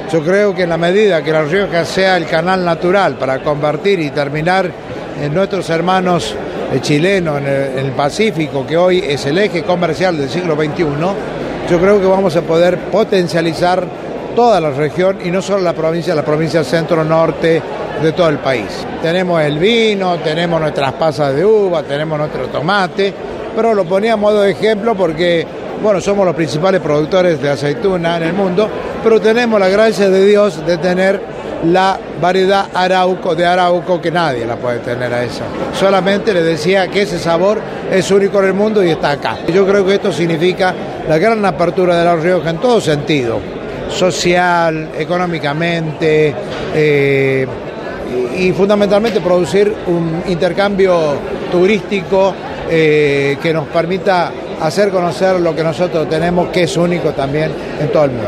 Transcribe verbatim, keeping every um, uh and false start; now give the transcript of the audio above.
Yo creo que en la medida que La Rioja sea el canal natural para convertir y terminar en nuestros hermanos chilenos en el, en el Pacífico, que hoy es el eje comercial del siglo veintiuno, yo creo que vamos a poder potencializar toda la región y no solo la provincia, la provincia centro-norte de todo el país. Tenemos el vino, tenemos nuestras pasas de uva, tenemos nuestro tomate, pero lo ponía a modo de ejemplo porque, bueno, somos los principales productores de aceituna en el mundo, pero tenemos la gracia de Dios de tener la variedad Arauco, de Arauco, que nadie la puede tener a esa. Solamente le decía que ese sabor es único en el mundo y está acá. Yo creo que esto significa la gran apertura de La Rioja en todo sentido, social, económicamente, eh, y, y fundamentalmente producir un intercambio turístico eh, que nos permita hacer conocer lo que nosotros tenemos, que es único también en todo el mundo.